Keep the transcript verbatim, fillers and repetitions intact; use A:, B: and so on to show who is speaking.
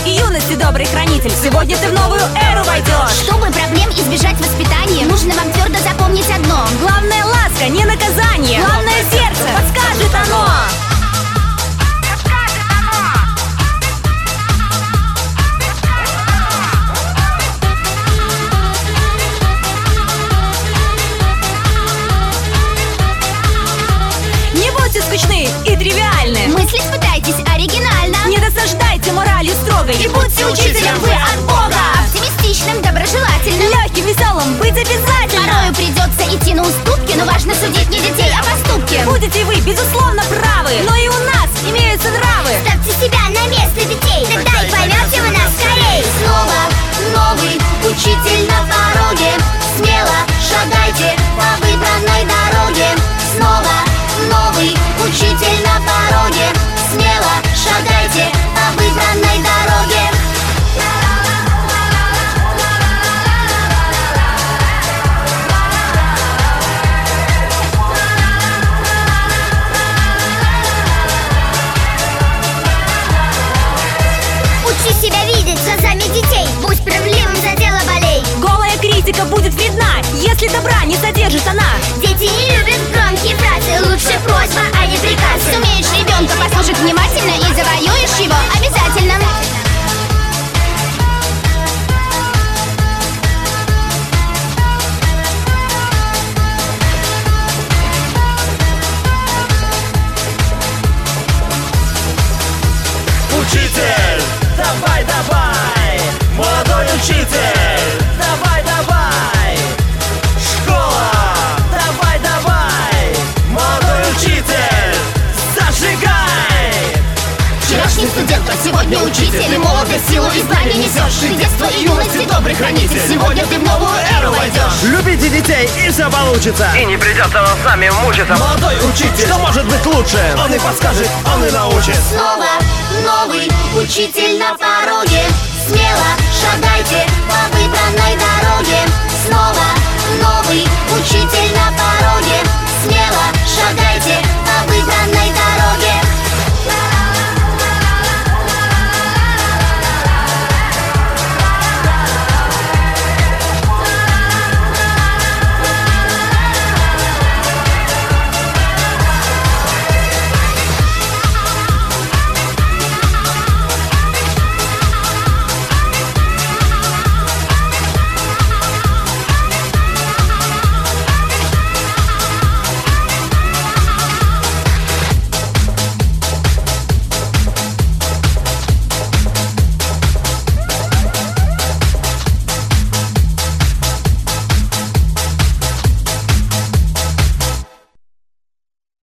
A: и юности добрый хранитель. Сегодня ты в новую эру войдешь.
B: Чтобы проблем избежать воспитания, нужно вам твердо запомнить одно:
A: главное ласка, не наказание. Главное сердце, подскажет оно. Не будьте скучны и тривиальны.
B: Мыслить пытайтесь оригинально.
A: Не досаждайте моралью строгой.
B: И будьте учителем вы от Бога. Оптимистичным, доброжелательным,
A: легким, веселым быть обязательно.
B: Порою придется идти на уступки, но важно судить не детей, а поступки.
A: Будете вы, безусловно, правы, но и у нас имеются нравы.
B: Ставьте себя на место детей, тогда и поймете вы нас скорей. Снова новый учитель на пороге. Смело шагайте по выбранной дороге. Снова новый учитель на пороге. Смело шагайте по выбранной дороге. Учи себя видеть глазами детей. Будь правдивым, за дело болей.
A: Голая критика будет вредна, если добра не содержит она.
B: Дети не любят громкие фразы. Лучше просьба, а не приказ. Сумеешь ребенка послушать внимательно и завоюешь его обязательно.
C: Учитель, давай, давай, молодой учитель, давай, давай, школа, давай, давай, молодой учитель, зажигай!
B: Вчерашний студент, а сегодня учитель. Ты молодость, силу и знания несешь. Ты детство и юность, и добрый хранитель. Сегодня ты в новую эру войдешь.
C: Любите детей, и все получится.
D: И не придется вам с нами мучиться.
C: Молодой учитель, что может быть лучше? Он и подскажет, он и научит.
B: Снова новый учитель на пороге. Смело шагайте по выбранной дороге.